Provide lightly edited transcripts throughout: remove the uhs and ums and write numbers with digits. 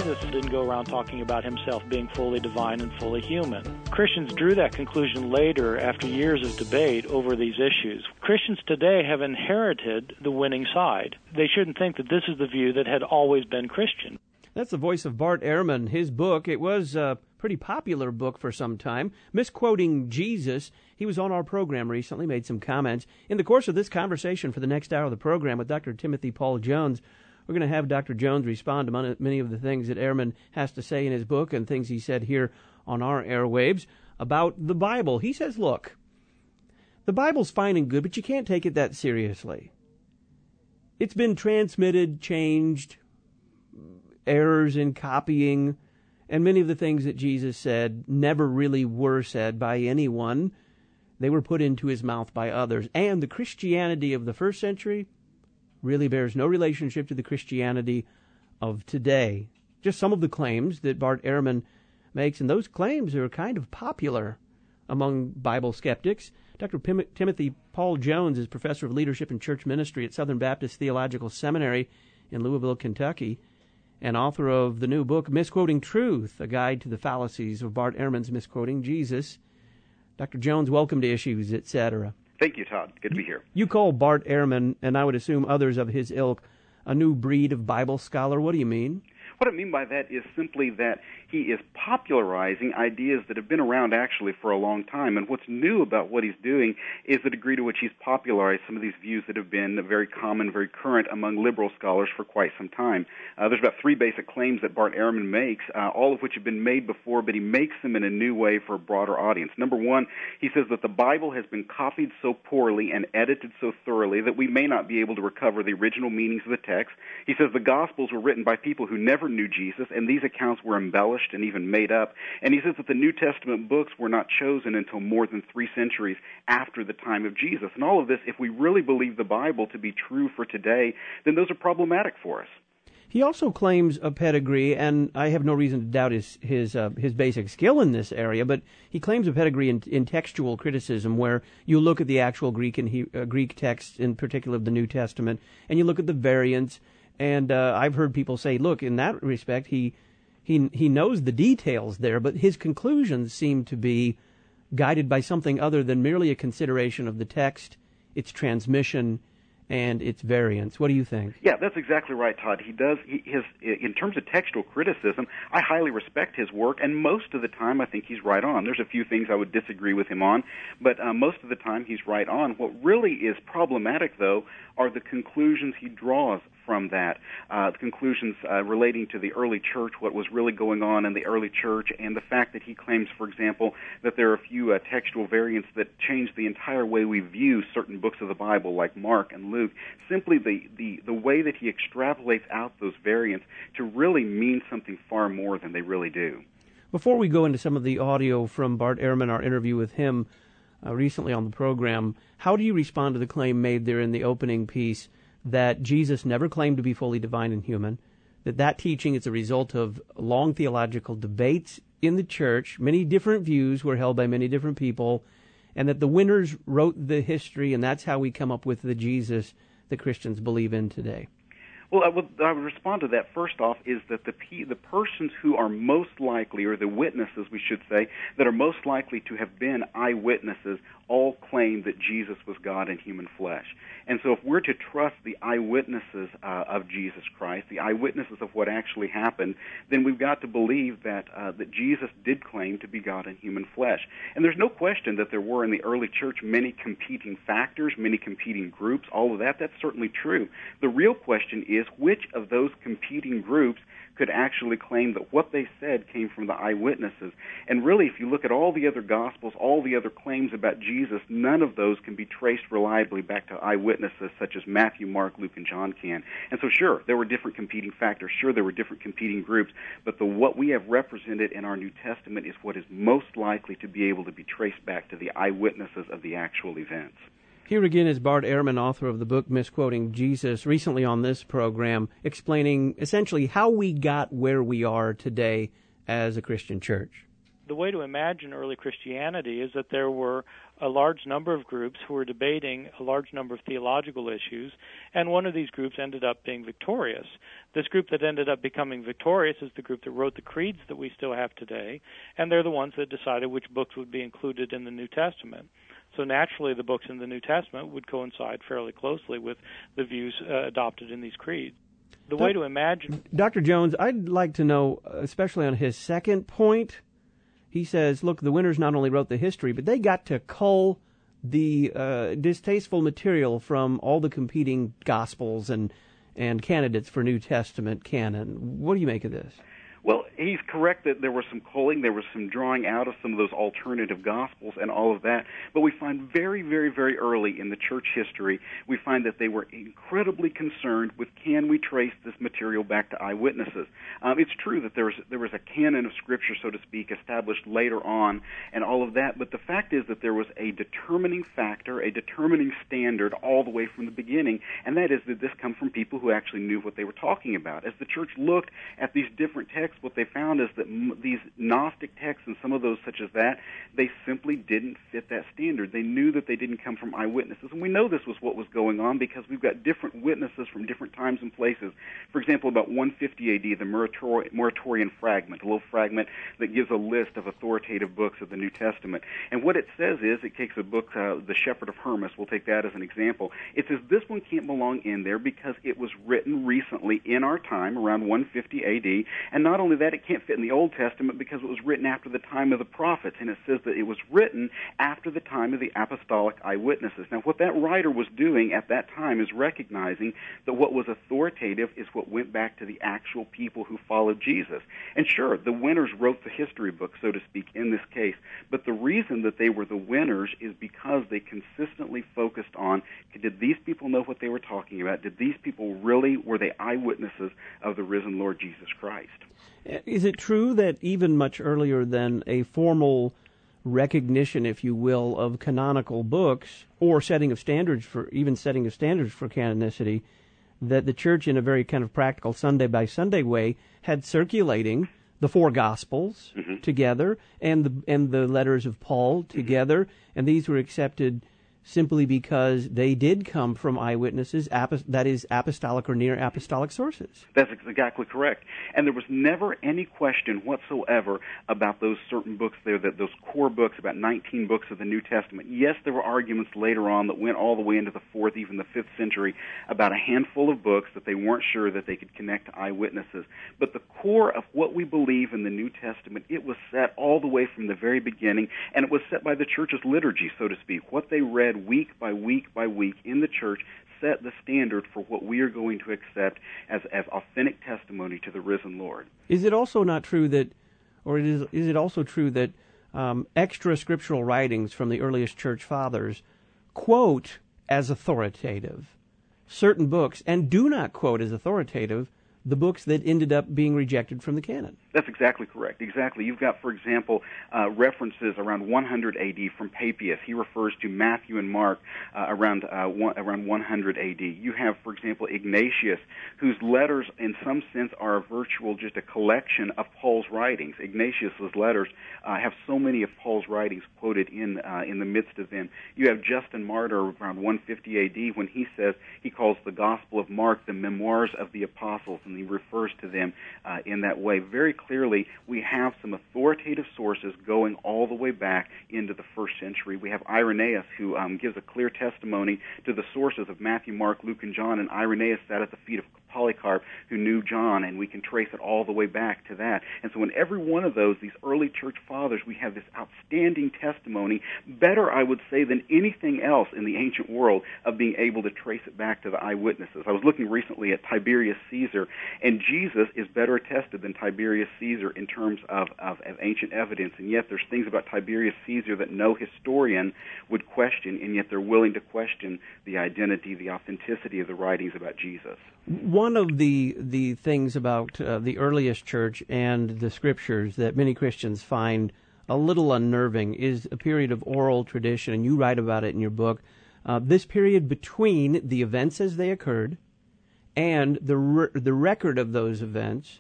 Jesus didn't go around talking about himself being fully divine and fully human. Christians drew that conclusion later after years of debate over these issues. Christians today have inherited the winning side. They shouldn't think that this is the view that had always been Christian. That's the voice of Bart Ehrman. His book, it was a pretty popular book for some time, Misquoting Jesus. He was on our program recently, made some comments. In the course of this conversation for the next hour of the program with Dr. Timothy Paul Jones, we're going to have Dr. Jones respond to many of the things that Ehrman has to say in his book and things he said here on our airwaves about the Bible. He says, look, the Bible's fine and good, but you can't take it that seriously. It's been transmitted, changed, errors in copying, and many of the things that Jesus said never really were said by anyone. They were put into his mouth by others. And the Christianity of the first century really bears no relationship to the Christianity of today. Just some of the claims that Bart Ehrman makes, and those claims are kind of popular among Bible skeptics. Dr. Timothy Paul Jones is professor of leadership and church ministry at Southern Baptist Theological Seminary in Louisville, Kentucky, and author of the new book, Misquoting Truth, a guide to the fallacies of Bart Ehrman's Misquoting Jesus. Dr. Jones, welcome to Issues, etc. Thank you, Todd. Good to be here. You call Bart Ehrman, and I would assume others of his ilk, a new breed of Bible scholar. What do you mean? What I mean by that is simply that he is popularizing ideas that have been around actually for a long time. And what's new about what he's doing is the degree to which he's popularized some of these views that have been very common, very current among liberal scholars for quite some time. There's about three basic claims that Bart Ehrman makes, all of which have been made before, but he makes them in a new way for a broader audience. Number one, he says that the Bible has been copied so poorly and edited so thoroughly that we may not be able to recover the original meanings of the text. He says the Gospels were written by people who never knew Jesus, and these accounts were embellished and even made up. And he says that the New Testament books were not chosen until more than 3 centuries after the time of Jesus. And all of this, if we really believe the Bible to be true for today, then those are problematic for us. He also claims a pedigree, and I have no reason to doubt his basic skill in this area, but he claims a pedigree in textual criticism, where you look at the actual Greek and Greek texts, in particular of the New Testament, and you look at the variants. And I've heard people say, look, in that respect, he knows the details there, but his conclusions seem to be guided by something other than merely a consideration of the text, its transmission, and its variance. What do you think? Yeah, that's exactly right, Todd. He does. In terms of textual criticism, I highly respect his work, and most of the time I think he's right on. There's a few things I would disagree with him on, but most of the time he's right on. What really is problematic, though, are the conclusions he draws from that, the conclusions relating to the early church, what was really going on in the early church, and the fact that he claims, for example, that there are a few textual variants that change the entire way we view certain books of the Bible, like Mark and Luke. Simply the way that he extrapolates out those variants to really mean something far more than they really do. Before we go into some of the audio from Bart Ehrman, our interview with him recently on the program, how do you respond to the claim made there in the opening piece that Jesus never claimed to be fully divine and human, that teaching is a result of long theological debates in the church, many different views were held by many different people, and that the winners wrote the history, and that's how we come up with the Jesus that Christians believe in today? Well, I would respond to that. First off, is that the persons who are most likely, or the witnesses, we should say, that are most likely to have been eyewitnesses, all claim that Jesus was God in human flesh. And so if we're to trust the eyewitnesses of Jesus Christ, the eyewitnesses of what actually happened, then we've got to believe that Jesus did claim to be God in human flesh. And there's no question that there were in the early church many competing factors, many competing groups, all of that. That's certainly true. The real question is which of those competing groups could actually claim that what they said came from the eyewitnesses. And really, if you look at all the other Gospels, all the other claims about Jesus, none of those can be traced reliably back to eyewitnesses such as Matthew, Mark, Luke, and John can. And so sure, there were different competing factors. Sure, there were different competing groups. But what we have represented in our New Testament is what is most likely to be able to be traced back to the eyewitnesses of the actual events. Here again is Bart Ehrman, author of the book Misquoting Jesus, recently on this program, explaining essentially how we got where we are today as a Christian church. The way to imagine early Christianity is that there were a large number of groups who were debating a large number of theological issues, and one of these groups ended up being victorious. This group that ended up becoming victorious is the group that wrote the creeds that we still have today, and they're the ones that decided which books would be included in the New Testament. So naturally, the books in the New Testament would coincide fairly closely with the views adopted in these creeds. The way to imagine... Dr. Jones, I'd like to know, especially on his second point, he says, look, the winners not only wrote the history, but they got to cull the distasteful material from all the competing Gospels and candidates for New Testament canon. What do you make of this? Well, he's correct that there was some culling, there was some drawing out of some of those alternative gospels and all of that, but we find very, very, very early in the church history, we find that they were incredibly concerned with, can we trace this material back to eyewitnesses? It's true that there was a canon of Scripture, so to speak, established later on and all of that, but the fact is that there was a determining factor, a determining standard all the way from the beginning, and that is that this come from people who actually knew what they were talking about. As the church looked at these different texts, what they found is that these Gnostic texts and some of those such as that, they simply didn't fit that standard. They knew that they didn't come from eyewitnesses. And we know this was what was going on because we've got different witnesses from different times and places. For example, about 150 A.D., the Muratorian fragment, a little fragment that gives a list of authoritative books of the New Testament. And what it says is, it takes a book, The Shepherd of Hermas, we'll take that as an example. It says this one can't belong in there because it was written recently in our time, around 150 A.D., and not only that, it can't fit in the Old Testament because it was written after the time of the prophets, and it says that it was written after the time of the apostolic eyewitnesses. Now, what that writer was doing at that time is recognizing that what was authoritative is what went back to the actual people who followed Jesus. And sure, the winners wrote the history book, so to speak, in this case, but the reason that they were the winners is because they consistently focused on, did these people know what they were talking about? Did these people really, were they eyewitnesses of the risen Lord Jesus Christ? Is it true that even much earlier than a formal recognition, if you will, of canonical books or setting of standards for canonicity, that the church, in a very kind of practical Sunday by Sunday way, had circulating the four Gospels together and the letters of Paul together, and these were accepted simply because they did come from eyewitnesses, that is, apostolic or near apostolic sources. That's exactly correct. And there was never any question whatsoever about those certain books there, that those core books, about 19 books of the New Testament. Yes, there were arguments later on that went all the way into the 4th, even the 5th century, about a handful of books that they weren't sure that they could connect to eyewitnesses. But the core of what we believe in the New Testament, it was set all the way from the very beginning, and it was set by the church's liturgy, so to speak. What they read week by week by week in the church set the standard for what we are going to accept as authentic testimony to the risen Lord. Is it also not true that, or is it also true that extra scriptural writings from the earliest church fathers quote as authoritative certain books and do not quote as authoritative the books that ended up being rejected from the canon? That's exactly correct. Exactly. You've got, for example, references around 100 A.D. from Papias. He refers to Matthew and Mark around 100 A.D. You have, for example, Ignatius, whose letters, in some sense, are a virtual, just a collection of Paul's writings. Ignatius's letters have so many of Paul's writings quoted in the midst of them. You have Justin Martyr around 150 A.D. when he says, he calls the Gospel of Mark the Memoirs of the Apostles, and he refers to them in that way. Very clearly, we have some authoritative sources going all the way back into the 1st century. We have Irenaeus, who gives a clear testimony to the sources of Matthew, Mark, Luke, and John, and Irenaeus sat at the feet of Polycarp, who knew John, and we can trace it all the way back to that. And so in every one of those, these early church fathers, we have this outstanding testimony, better, I would say, than anything else in the ancient world, of being able to trace it back to the eyewitnesses. I was looking recently at Tiberius Caesar, and Jesus is better attested than Tiberius Caesar in terms of ancient evidence, and yet there's things about Tiberius Caesar that no historian would question, and yet they're willing to question the identity, the authenticity of the writings about Jesus. One of the things about the earliest church and the scriptures that many Christians find a little unnerving is a period of oral tradition, and you write about it in your book. This period between the events as they occurred and the record of those events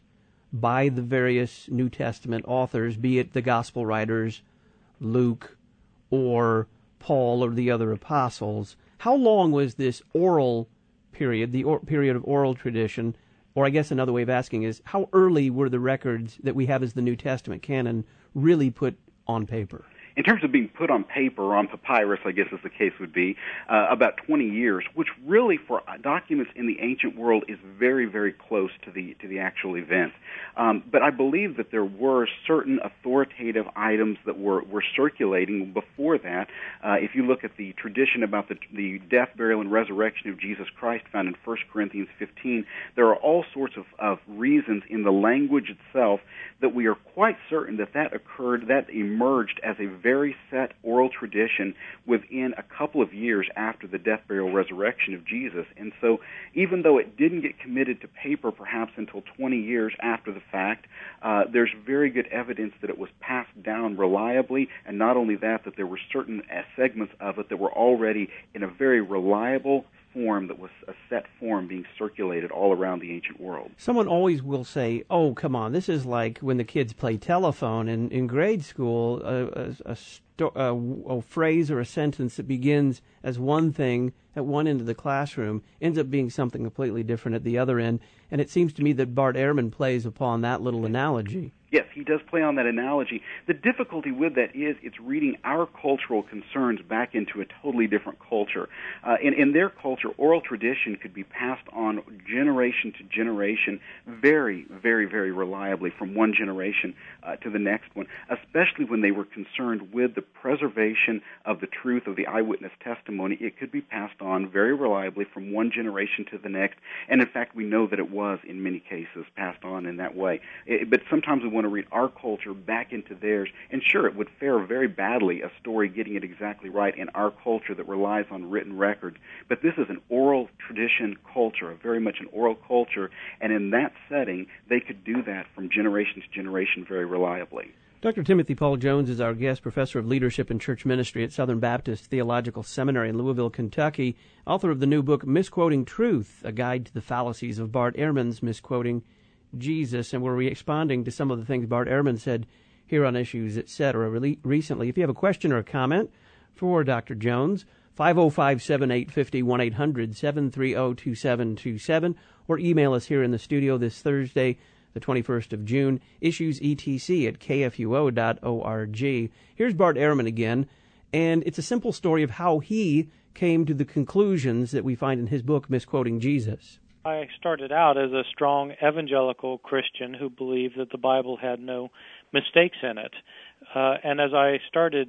by the various New Testament authors, be it the Gospel writers, Luke, or Paul, or the other apostles. How long was this oral period, the period of oral tradition? Or I guess another way of asking is, how early were the records that we have as the New Testament canon really put on paper? In terms of being put on paper or on papyrus, I guess as the case would be, about 20 years, which really for documents in the ancient world is very, very close to the actual event. But I believe that there were certain authoritative items that were circulating before that. If you look at the tradition about the death, burial, and resurrection of Jesus Christ found in 1 Corinthians 15, there are all sorts of reasons in the language itself that we are quite certain that occurred, that emerged as a very set oral tradition within a couple of years after the death, burial, resurrection of Jesus. And so even though it didn't get committed to paper perhaps until 20 years after the fact, there's very good evidence that it was passed down reliably, and not only that there were certain segments of it that were already in a very reliable form, that was a set form being circulated all around the ancient world. Someone always will say, oh, come on, this is like when the kids play telephone in grade school, a phrase or a sentence that begins as one thing at one end of the classroom ends up being something completely different at the other end. And it seems to me that Bart Ehrman plays upon that little analogy. Yes, he does play on that analogy. The difficulty with that is it's reading our cultural concerns back into a totally different culture. In their culture, oral tradition could be passed on generation to generation very, very, very reliably from one generation to the next one, especially when they were concerned with the preservation of the truth of the eyewitness testimony. It could be passed on very reliably from one generation to the next, and in fact we know that it was in many cases passed on in that way. But sometimes we want to read our culture back into theirs, and sure, it would fare very badly, a story getting it exactly right in our culture that relies on written records. But this is an oral tradition culture, very much an oral culture, and in that setting, they could do that from generation to generation very reliably. Dr. Timothy Paul Jones is our guest, professor of leadership and church ministry at Southern Baptist Theological Seminary in Louisville, Kentucky, author of the new book, Misquoting Truth, A Guide to the Fallacies of Bart Ehrman's Misquoting Jesus. And we're responding to some of the things Bart Ehrman said here on Issues, etc. recently. If you have a question or a comment for Dr. Jones, 505-7850, 1-800-730-2727, or email us here in the studio this Thursday, the 21st of June, issuesetc@kfuo.org. Here's Bart Ehrman again, and it's a simple story of how he came to the conclusions that we find in his book, Misquoting Jesus. I started out as a strong evangelical Christian who believed that the Bible had no mistakes in it. And as I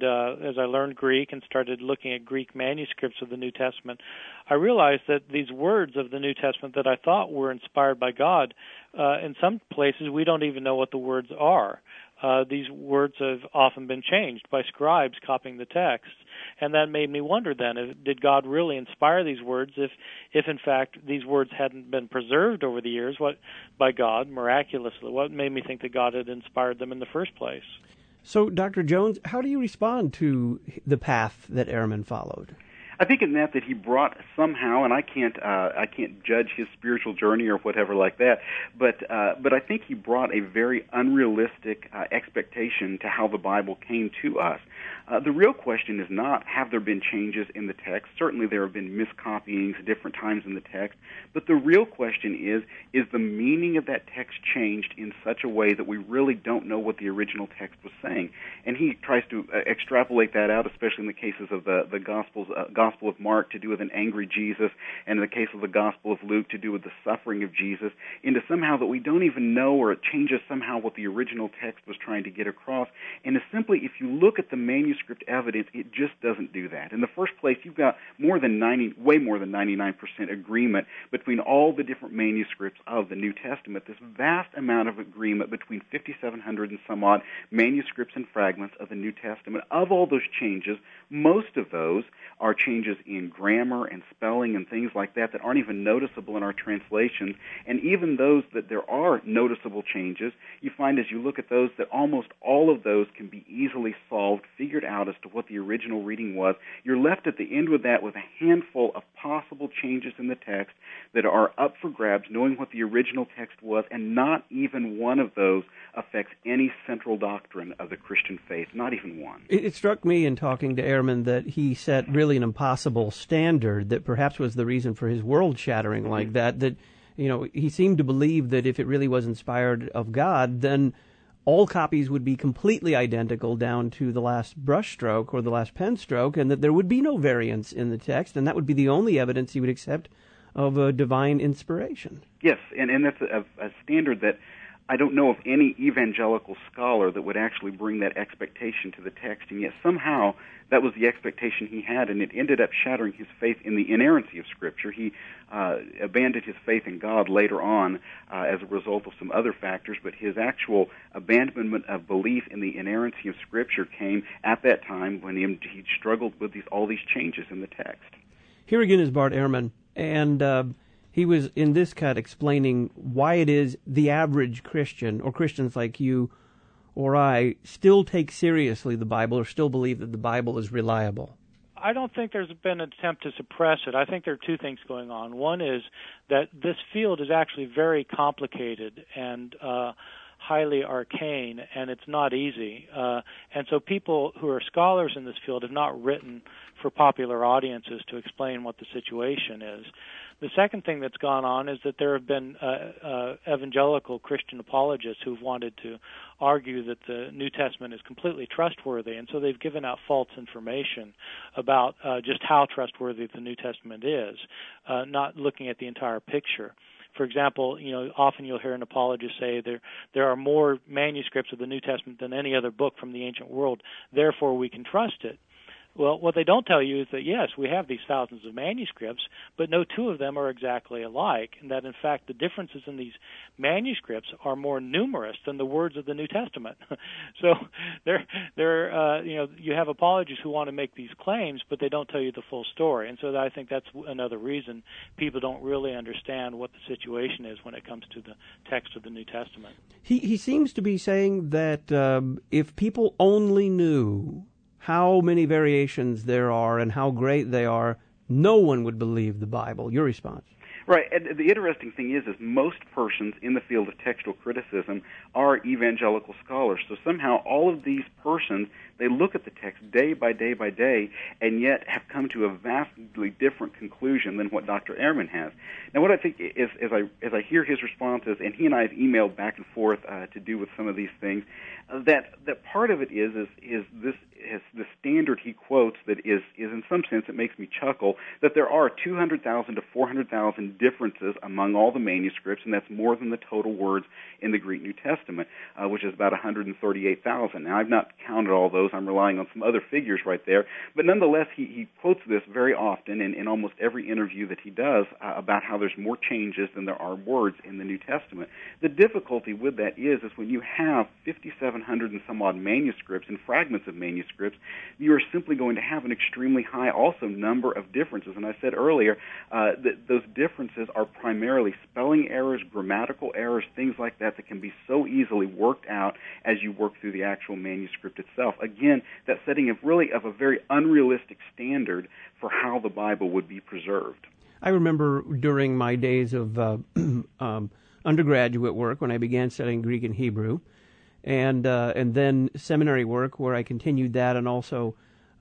learned Greek and started looking at Greek manuscripts of the New Testament, I realized that these words of the New Testament that I thought were inspired by God, in some places we don't even know what the words are. These words have often been changed by scribes copying the text. And that made me wonder then, did God really inspire these words if in fact these words hadn't been preserved over the years by God miraculously? What made me think that God had inspired them in the first place? So, Dr. Jones, how do you respond to the path that Ehrman followed? I think in that he brought somehow, and I can't judge his spiritual journey or whatever like that, but I think he brought a very unrealistic expectation to how the Bible came to us. The real question is not, have there been changes in the text? Certainly there have been miscopyings at different times in the text, but the real question is the meaning of that text changed in such a way that we really don't know what the original text was saying? And he tries to extrapolate that out, especially in the cases of the Gospel of Mark to do with an angry Jesus, and in the case of the Gospel of Luke to do with the suffering of Jesus, into somehow that we don't even know, or it changes somehow what the original text was trying to get across. And it's simply, if you look at the manuscript evidence, it just doesn't do that. In the first place, you've got way more than 99% agreement between all the different manuscripts of the New Testament, this vast amount of agreement between 5,700 and some odd manuscripts and fragments of the New Testament. Of all those changes, most of those are changes in grammar and spelling and things like that aren't even noticeable in our translations. And even those that there are noticeable changes, you find as you look at those that almost all of those can be easily solved, figured out as to what the original reading was. You're left at the end with that with a handful of possible changes in the text that are up for grabs, knowing what the original text was, and not even one of those affects any central doctrine of the Christian faith, not even one. It struck me in talking to Ehrman that he set really an impossible standard that perhaps was the reason for his world shattering like that he seemed to believe that if it really was inspired of God, then all copies would be completely identical down to the last brushstroke or the last pen stroke, and that there would be no variance in the text, and that would be the only evidence he would accept of a divine inspiration. Yes, and that's a standard that I don't know of any evangelical scholar that would actually bring that expectation to the text, and yet somehow that was the expectation he had, and it ended up shattering his faith in the inerrancy of Scripture. He abandoned his faith in God later on as a result of some other factors, but his actual abandonment of belief in the inerrancy of Scripture came at that time when he struggled with all these changes in the text. Here again is Bart Ehrman, and he was in this cut explaining why it is the average Christian, or Christians like you or I, still take seriously the Bible or still believe that the Bible is reliable. I don't think there's been an attempt to suppress it. I think there are two things going on. One is that this field is actually very complicated and highly arcane, and it's not easy. And so people who are scholars in this field have not written for popular audiences to explain what the situation is. The second thing that's gone on is that there have been evangelical Christian apologists who've wanted to argue that the New Testament is completely trustworthy, and so they've given out false information about just how trustworthy the New Testament is, not looking at the entire picture. For example, often you'll hear an apologist say there are more manuscripts of the New Testament than any other book from the ancient world, therefore we can trust it. Well, what they don't tell you is that, yes, we have these thousands of manuscripts, but no two of them are exactly alike, and that, in fact, the differences in these manuscripts are more numerous than the words of the New Testament. So you have apologists who want to make these claims, but they don't tell you the full story. And so I think that's another reason people don't really understand what the situation is when it comes to the text of the New Testament. He seems to be saying that if people only knew how many variations there are and how great they are, no one would believe the Bible. Your response? Right. And the interesting thing is most persons in the field of textual criticism are evangelical scholars. So somehow all of these persons, they look at the text day by day by day, and yet have come to a vastly different conclusion than what Dr. Ehrman has. Now, what I think is, as I hear his responses, and he and I have emailed back and forth to do with some of these things, that part of it is the standard he quotes that is in some sense, it makes me chuckle, that there are 200,000 to 400,000 differences among all the manuscripts, and that's more than the total words in the Greek New Testament, which is about 138,000. Now, I've not counted all those. I'm relying on some other figures right there. But nonetheless, he quotes this very often in almost every interview that he does about how there's more changes than there are words in the New Testament. The difficulty with that is when you have 5,700 and some odd manuscripts and fragments of manuscripts, you are simply going to have an extremely high also number of differences. And I said earlier that those differences are primarily spelling errors, grammatical errors, things like that can be so easily worked out as you work through the actual manuscript itself. Again, that setting of a very unrealistic standard for how the Bible would be preserved. I remember during my days of undergraduate work when I began studying Greek and Hebrew, and then seminary work where I continued that, and also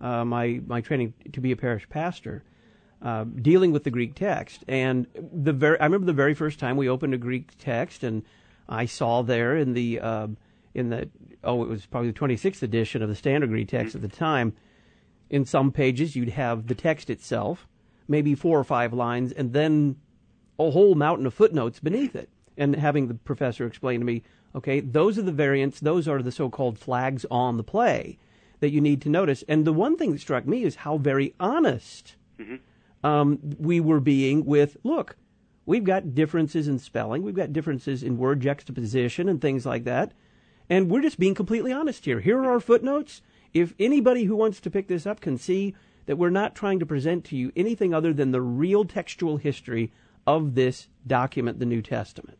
my training to be a parish pastor, dealing with the Greek text. And I remember the very first time we opened a Greek text, and I saw there in the it was probably the 26th edition of the Standard Greek text at the time. In some pages, you'd have the text itself, maybe 4 or 5 lines, and then a whole mountain of footnotes beneath it. And having the professor explain to me, okay, those are the variants, those are the so-called flags on the play that you need to notice. And the one thing that struck me is how very honest we were being with, look, we've got differences in spelling, we've got differences in word juxtaposition and things like that, and we're just being completely honest here. Here are our footnotes. If anybody who wants to pick this up can see that we're not trying to present to you anything other than the real textual history of this document, the New Testament.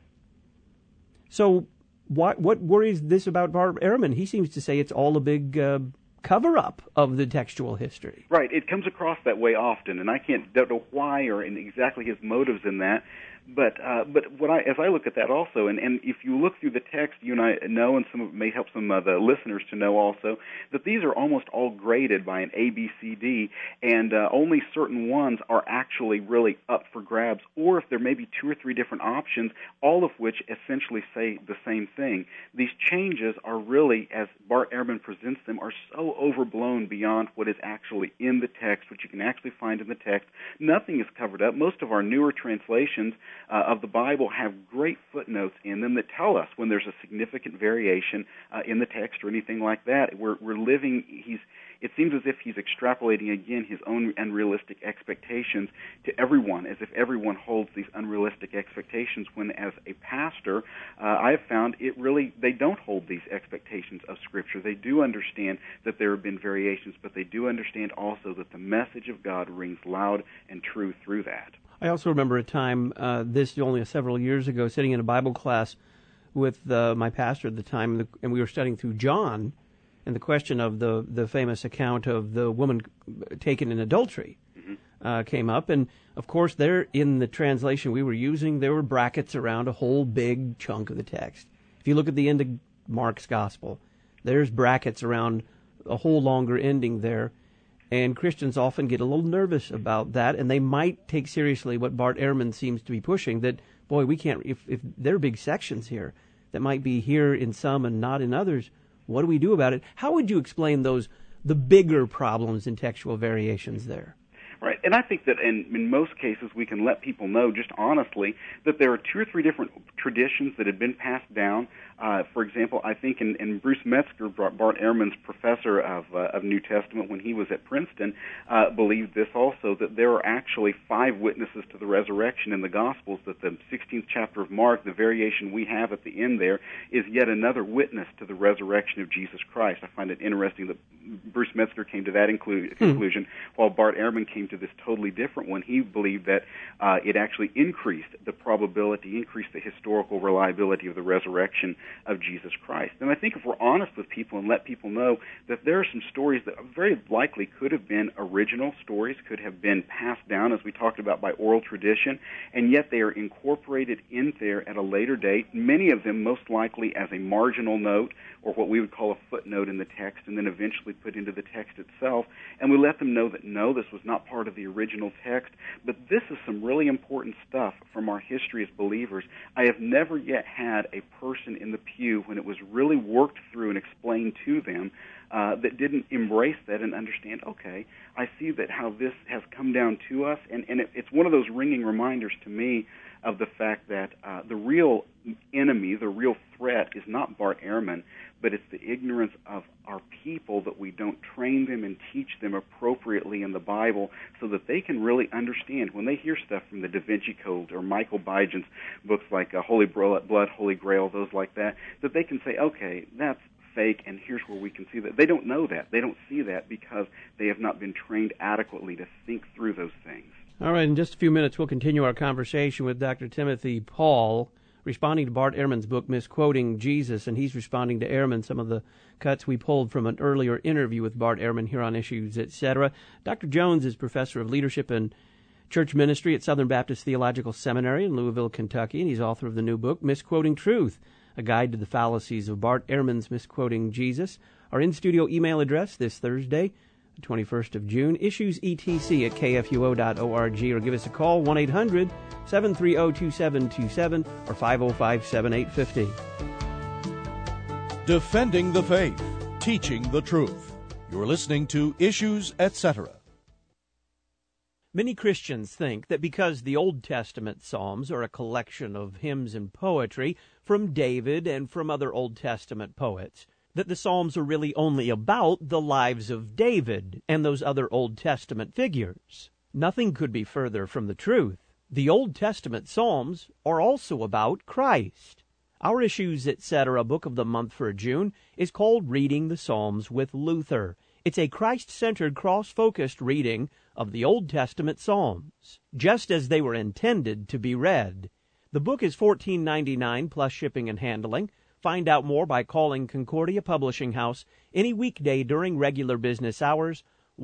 So what worries this about Bart Ehrman? He seems to say it's all a big cover-up of the textual history. Right. It comes across that way often, and I don't know why or exactly his motives in that. But as I look at that also, and if you look through the text, you and I know, and some of it may help some of the listeners to know also, that these are almost all graded by an A, B, C, D, and only certain ones are actually really up for grabs, or if there may be 2 or 3 different options, all of which essentially say the same thing. These changes are really, as Bart Ehrman presents them, are so overblown beyond what is actually in the text, what you can actually find in the text. Nothing is covered up. Most of our newer translations of the Bible have great footnotes in them that tell us when there's a significant variation in the text or anything like that. We're living. It seems as if he's extrapolating again his own unrealistic expectations to everyone, as if everyone holds these unrealistic expectations. When, as a pastor, I have found they don't hold these expectations of Scripture. They do understand that there have been variations, but they do understand also that the message of God rings loud and true through that. I also remember a time, this only several years ago, sitting in a Bible class with my pastor at the time, and we were studying through John, and the question of the famous account of the woman taken in adultery came up. And, of course, there in the translation we were using, there were brackets around a whole big chunk of the text. If you look at the end of Mark's Gospel, there's brackets around a whole longer ending there. And Christians often get a little nervous about that, and they might take seriously what Bart Ehrman seems to be pushing, that, boy, we can't, if there are big sections here that might be here in some and not in others, what do we do about it? How would you explain the bigger problems in textual variations there? Right, and I think that in most cases we can let people know just honestly that there are 2 or 3 different traditions that have been passed down. For example, I think in Bruce Metzger, Bart Ehrman's professor of New Testament when he was at Princeton, believed this also, that there are actually 5 witnesses to the resurrection in the Gospels, that the 16th chapter of Mark, the variation we have at the end there, is yet another witness to the resurrection of Jesus Christ. I find it interesting that Bruce Metzger came to that conclusion, while Bart Ehrman came to this totally different one. He believed that it actually increased the probability, increased the historical reliability of the resurrection of Jesus Christ. And I think if we're honest with people and let people know that there are some stories that very likely could have been original stories, could have been passed down, as we talked about, by oral tradition, and yet they are incorporated in there at a later date, many of them most likely as a marginal note or what we would call a footnote in the text, and then eventually put into the text itself. And we let them know that, no, this was not part of the original text, but this is some really important stuff from our history as believers. I have never yet had a person in the pew, when it was really worked through and explained to them, that didn't embrace that and understand, okay, I see that how this has come down to us, and it's one of those ringing reminders to me of the fact that the real enemy, the real threat, is not Bart Ehrman, but it's the ignorance of our people, that we don't train them and teach them appropriately in the Bible so that they can really understand when they hear stuff from the Da Vinci Code or Michael Bijan's books like Holy Blood, Holy Grail, those like that they can say, okay, that's fake, and here's where we can see that. They don't know that. They don't see that because they have not been trained adequately to think through those things. All right, in just a few minutes, we'll continue our conversation with Dr. Timothy Paul, responding to Bart Ehrman's book, Misquoting Jesus, and he's responding to Ehrman, some of the cuts we pulled from an earlier interview with Bart Ehrman here on Issues, etc. Dr. Jones is professor of leadership and church ministry at Southern Baptist Theological Seminary in Louisville, Kentucky, and he's author of the new book, Misquoting Truth, a guide to the fallacies of Bart Ehrman's Misquoting Jesus. Our in-studio email address this Thursday, the 21st of June, issuesetc@kfuo.org, or give us a call, 1-800-730-2727 or 505-7850. Defending the faith, teaching the truth. You're listening to Issues, etc. Many Christians think that because the Old Testament Psalms are a collection of hymns and poetry from David and from other Old Testament poets, that the Psalms are really only about the lives of David and those other Old Testament figures. Nothing could be further from the truth. The Old Testament Psalms are also about Christ. Our Issues, etc. book of the month for June is called Reading the Psalms with Luther. It's a Christ-centered, cross-focused reading of the Old Testament Psalms, just as they were intended to be read. The book is $14.99 plus shipping and handling, Find out more by calling Concordia Publishing House any weekday during regular business hours,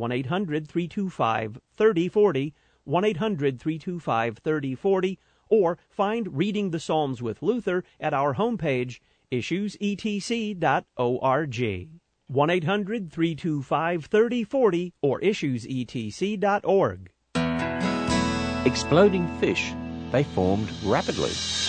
1-800-325-3040, 1-800-325-3040, or find Reading the Psalms with Luther at our homepage, issuesetc.org. 1-800-325-3040 or issuesetc.org. Exploding fish. They formed rapidly.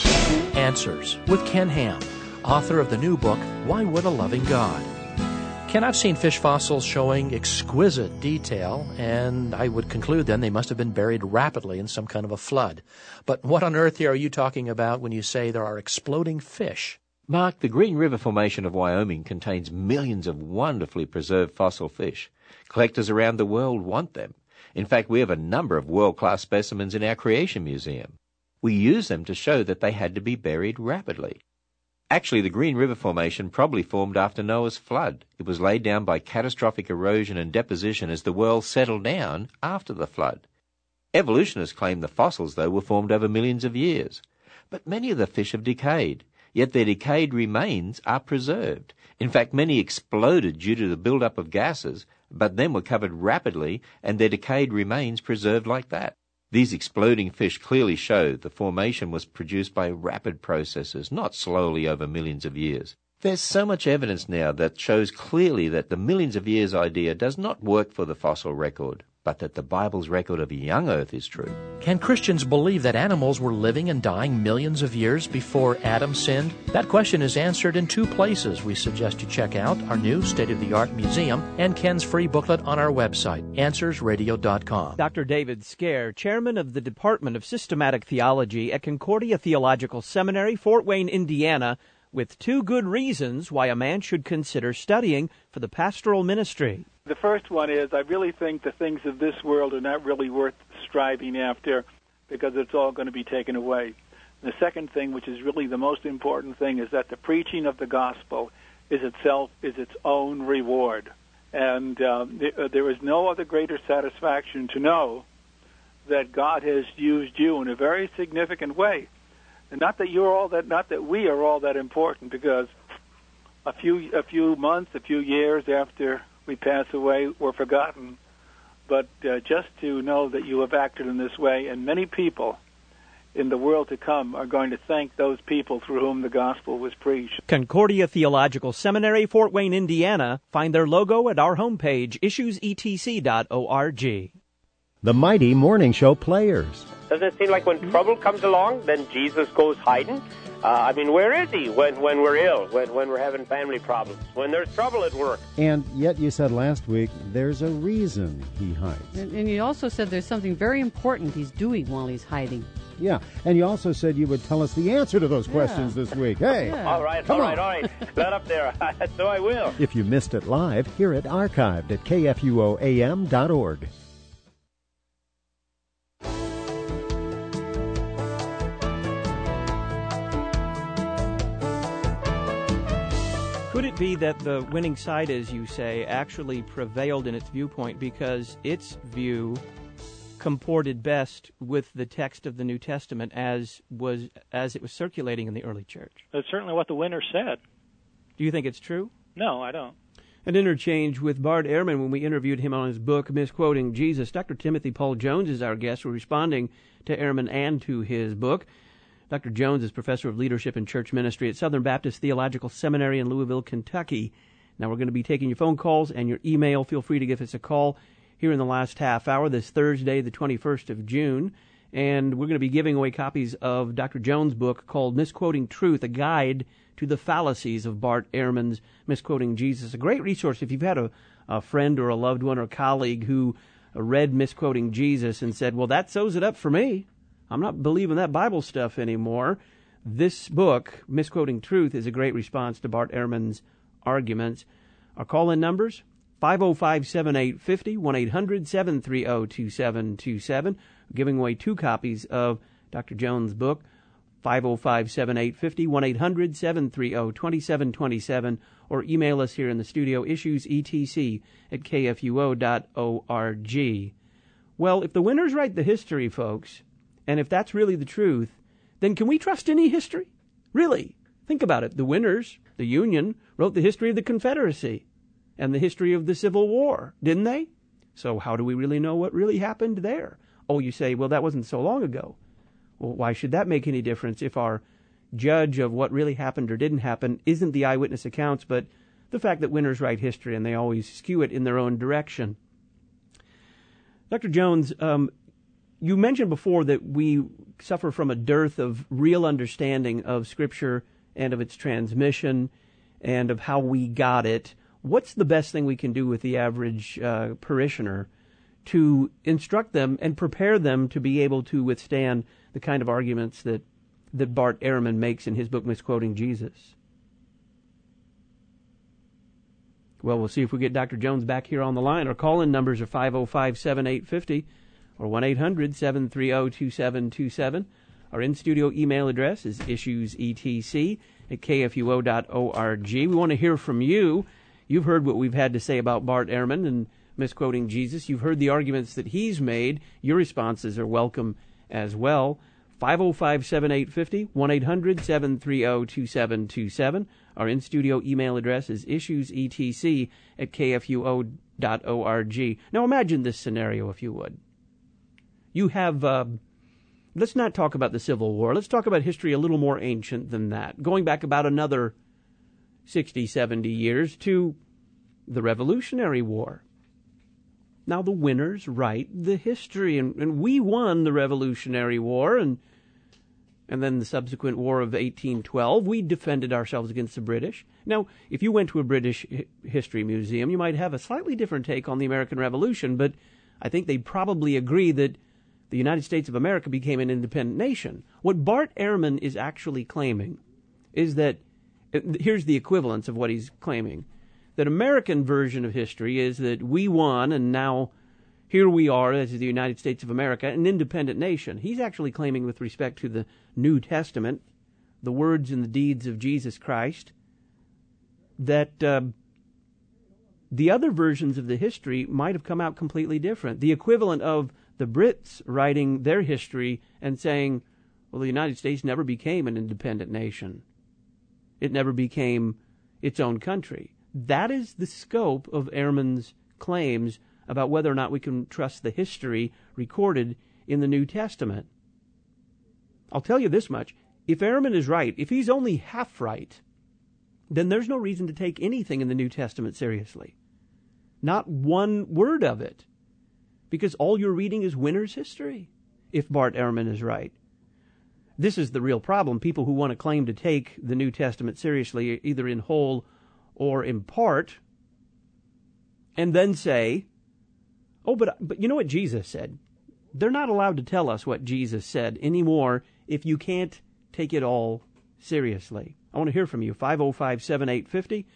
Answers with Ken Ham, author of the new book, Why Would a Loving God? Ken, I've seen fish fossils showing exquisite detail, and I would conclude then they must have been buried rapidly in some kind of a flood. But what on earth are you talking about when you say there are exploding fish? Mark, the Green River Formation of Wyoming contains millions of wonderfully preserved fossil fish. Collectors around the world want them. In fact, we have a number of world-class specimens in our Creation Museum. We use them to show that they had to be buried rapidly. Actually, the Green River Formation probably formed after Noah's flood. It was laid down by catastrophic erosion and deposition as the world settled down after the flood. Evolutionists claim the fossils, though, were formed over millions of years. But many of the fish have decayed, yet their decayed remains are preserved. In fact, many exploded due to the build-up of gases, but then were covered rapidly and their decayed remains preserved like that. These exploding fish clearly show the formation was produced by rapid processes, not slowly over millions of years. There's so much evidence now that shows clearly that the millions of years idea does not work for the fossil record, but that the Bible's record of a young Earth is true. Can Christians believe that animals were living and dying millions of years before Adam sinned? That question is answered in two places. We suggest you check out our new state-of-the-art museum and Ken's free booklet on our website, AnswersRadio.com. Dr. David Scare, chairman of the Department of Systematic Theology at Concordia Theological Seminary, Fort Wayne, Indiana, with two good reasons why a man should consider studying for the pastoral ministry. The first one is I really think the things of this world are not really worth striving after because it's all going to be taken away. The second thing, which is really the most important thing, is that the preaching of the gospel is itself is its own reward. And there is no other greater satisfaction to know that God has used you in a very significant way. And not that we are all that important, because a few months, a few years after we pass away, we're forgotten. But just to know that you have acted in this way, and many people in the world to come are going to thank those people through whom the gospel was preached. Concordia Theological Seminary, Fort Wayne, Indiana. Find their logo at our homepage, issuesetc.org. The Mighty Morning Show Players. Doesn't it seem like when trouble comes along, then Jesus goes hiding? Where is he when we're ill, when we're having family problems, when there's trouble at work? And yet you said last week there's a reason he hides. And you also said there's something very important he's doing while he's hiding. Yeah, and you also said you would tell us the answer to those questions this week. Hey, All right. Let up there. So I will. If you missed it live, hear it archived at kfuoam.org. Could it be that the winning side, as you say, actually prevailed in its viewpoint because its view comported best with the text of the New Testament as it was circulating in the early church? That's certainly what the winner said. Do you think it's true? No, I don't. An interchange with Bart Ehrman when we interviewed him on his book, Misquoting Jesus. Dr. Timothy Paul Jones is our guest. We're responding to Ehrman and to his book. Dr. Jones is professor of leadership and church ministry at Southern Baptist Theological Seminary in Louisville, Kentucky. Now we're going to be taking your phone calls and your email. Feel free to give us a call here in the last half hour, this Thursday, the 21st of June. And we're going to be giving away copies of Dr. Jones' book called Misquoting Truth, a guide to the fallacies of Bart Ehrman's Misquoting Jesus. A great resource if you've had a friend or a loved one or a colleague who read Misquoting Jesus and said, well, that sews it up for me. I'm not believing that Bible stuff anymore. This book, Misquoting Truth, is a great response to Bart Ehrman's arguments. Our call-in numbers, 505-7850, 1-800-730-2727. We're giving away 2 copies of Dr. Jones' book, 505-7850, 1-800-730-2727, or email us here in the studio, issuesetc@kfuo.org. Well, if the winners write the history, folks, and if that's really the truth, then can we trust any history? Really? Think about it. The winners, the Union, wrote the history of the Confederacy and the history of the Civil War, didn't they? So how do we really know what really happened there? Oh, you say, well, that wasn't so long ago. Well, why should that make any difference if our judge of what really happened or didn't happen isn't the eyewitness accounts, but the fact that winners write history and they always skew it in their own direction? Dr. Jones, you mentioned before that we suffer from a dearth of real understanding of Scripture and of its transmission and of how we got it. What's the best thing we can do with the average parishioner to instruct them and prepare them to be able to withstand the kind of arguments that Bart Ehrman makes in his book, Misquoting Jesus? Well, we'll see if we get Dr. Jones back here on the line. Our call-in numbers are 505-7850 or 1-800-730-2727. Our in-studio email address is issuesetc@kfuo.org. We want to hear from you. You've heard what we've had to say about Bart Ehrman and Misquoting Jesus. You've heard the arguments that he's made. Your responses are welcome as well. 505-7850, 1-800-730-2727. Our in-studio email address is issuesetc@kfuo.org. Now imagine this scenario, if you would. You have, let's not talk about the Civil War. Let's talk about history a little more ancient than that, going back about another 60, 70 years to the Revolutionary War. Now the winners write the history, and we won the Revolutionary War, and then the subsequent War of 1812, we defended ourselves against the British. Now, if you went to a British history museum, you might have a slightly different take on the American Revolution, but I think they'd probably agree that the United States of America became an independent nation. What Bart Ehrman is actually claiming is that, here's the equivalence of what he's claiming, that American version of history is that we won, and now here we are as the United States of America, an independent nation. He's actually claiming with respect to the New Testament, the words and the deeds of Jesus Christ, that the other versions of the history might have come out completely different. The equivalent of the Brits writing their history and saying, well, the United States never became an independent nation. It never became its own country. That is the scope of Ehrman's claims about whether or not we can trust the history recorded in the New Testament. I'll tell you this much. If Ehrman is right, if he's only half right, then there's no reason to take anything in the New Testament seriously. Not one word of it. Because all you're reading is winner's history, if Bart Ehrman is right. This is the real problem. People who want to claim to take the New Testament seriously, either in whole or in part, and then say, oh, but you know what Jesus said? They're not allowed to tell us what Jesus said anymore if you can't take it all seriously. I want to hear from you. 505-7850,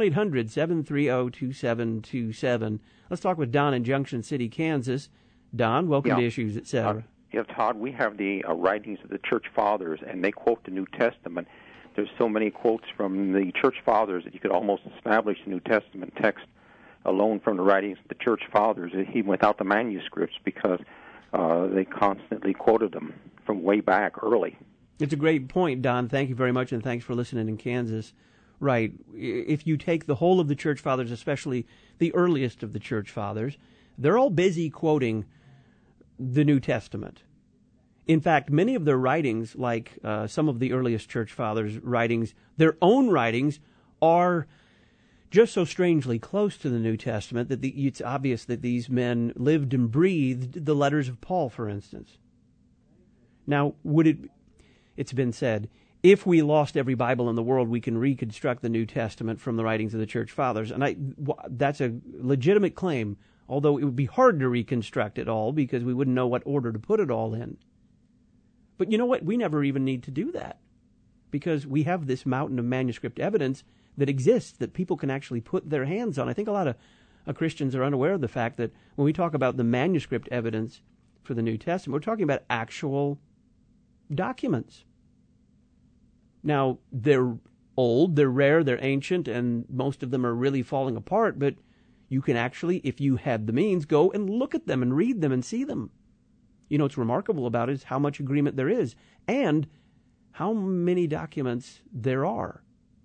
1-800-730-2727. Let's talk with Don in Junction City, Kansas. Don, welcome to Issues, etc. Todd, we have the writings of the Church Fathers, and they quote the New Testament. There's so many quotes from the Church Fathers that you could almost establish the New Testament text alone from the writings of the Church Fathers, even without the manuscripts, because they constantly quoted them from way back early. It's a great point, Don. Thank you very much, and thanks for listening in Kansas. Right. If you take the whole of the Church Fathers, especially the earliest of the Church Fathers, they're all busy quoting the New Testament. In fact, many of their writings, like some of the earliest Church Fathers' writings, their own writings are just so strangely close to the New Testament that it's obvious that these men lived and breathed the letters of Paul, for instance. Now, it's been said, if we lost every Bible in the world, we can reconstruct the New Testament from the writings of the Church Fathers. And that's a legitimate claim, although it would be hard to reconstruct it all because we wouldn't know what order to put it all in. But you know what? We never even need to do that because we have this mountain of manuscript evidence that exists that people can actually put their hands on. I think a lot of Christians are unaware of the fact that when we talk about the manuscript evidence for the New Testament, we're talking about actual documents. Now, they're old, they're rare, they're ancient, and most of them are really falling apart, but you can actually, if you had the means, go and look at them and read them and see them. You know, what's remarkable about it is how much agreement there is. And how many documents there are.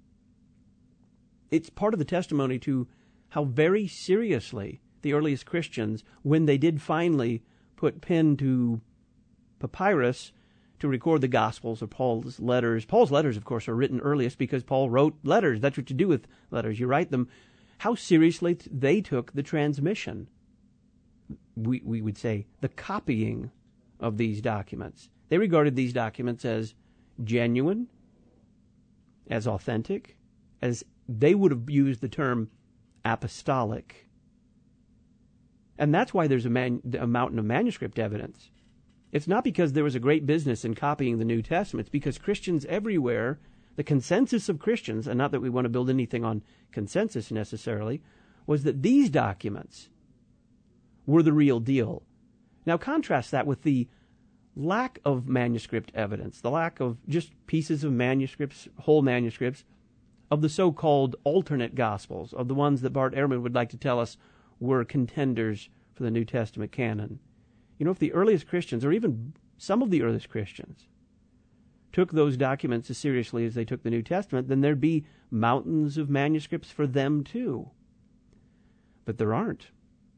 It's part of the testimony to how very seriously the earliest Christians, when they did finally put pen to papyrus to record the Gospels or Paul's letters. Paul's letters, of course, are written earliest because Paul wrote letters. That's what you do with letters. You write them. How seriously they took the transmission. We would say the copying of these documents. They regarded these documents as genuine, as authentic, as they would have used the term apostolic. And that's why there's a mountain of manuscript evidence. It's not because there was a great business in copying the New Testament. It's because Christians everywhere, the consensus of Christians, and not that we want to build anything on consensus necessarily, was that these documents were the real deal. Now contrast that with the lack of manuscript evidence, the lack of just pieces of manuscripts, whole manuscripts, of the so-called alternate Gospels, of the ones that Bart Ehrman would like to tell us were contenders for the New Testament canon. You know, if the earliest Christians, or even some of the earliest Christians, took those documents as seriously as they took the New Testament, then there'd be mountains of manuscripts for them too. But there aren't.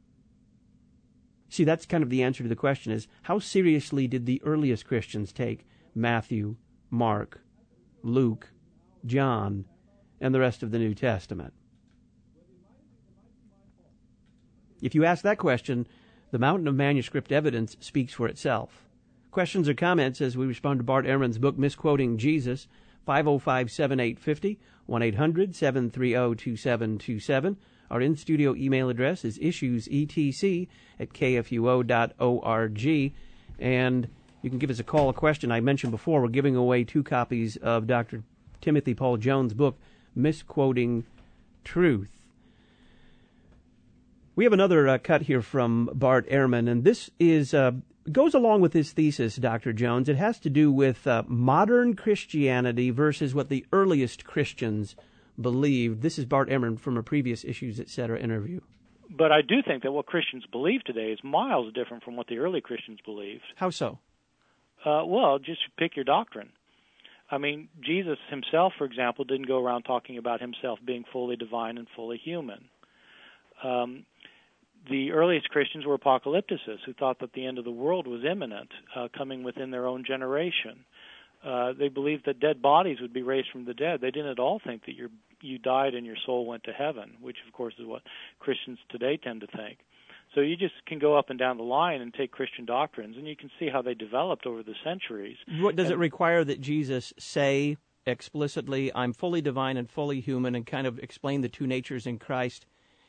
See, that's kind of the answer to the question is, how seriously did the earliest Christians take Matthew, Mark, Luke, John, and the rest of the New Testament? If you ask that question, the mountain of manuscript evidence speaks for itself. Questions or comments as we respond to Bart Ehrman's book, Misquoting Jesus, 505-7850, 1-800-730-2727. Our in-studio email address is issuesetc@kfuo.org. And you can give us a call, a question. I mentioned before, we're giving away 2 copies of Dr. Timothy Paul Jones' book, Misquoting Truth. We have another cut here from Bart Ehrman, and this is goes along with his thesis, Dr. Jones. It has to do with modern Christianity versus what the earliest Christians believed. This is Bart Ehrman from a previous Issues, Etc. interview. But I do think that what Christians believe today is miles different from what the early Christians believed. How so? Well, just pick your doctrine. I mean, Jesus himself, for example, didn't go around talking about himself being fully divine and fully human. The earliest Christians were apocalypticists who thought that the end of the world was imminent, coming within their own generation. They believed that dead bodies would be raised from the dead. They didn't at all think that you died and your soul went to heaven, which, of course, is what Christians today tend to think. So you just can go up and down the line and take Christian doctrines, and you can see how they developed over the centuries. Does it require that Jesus say explicitly, I'm fully divine and fully human, and kind of explain the two natures in Christ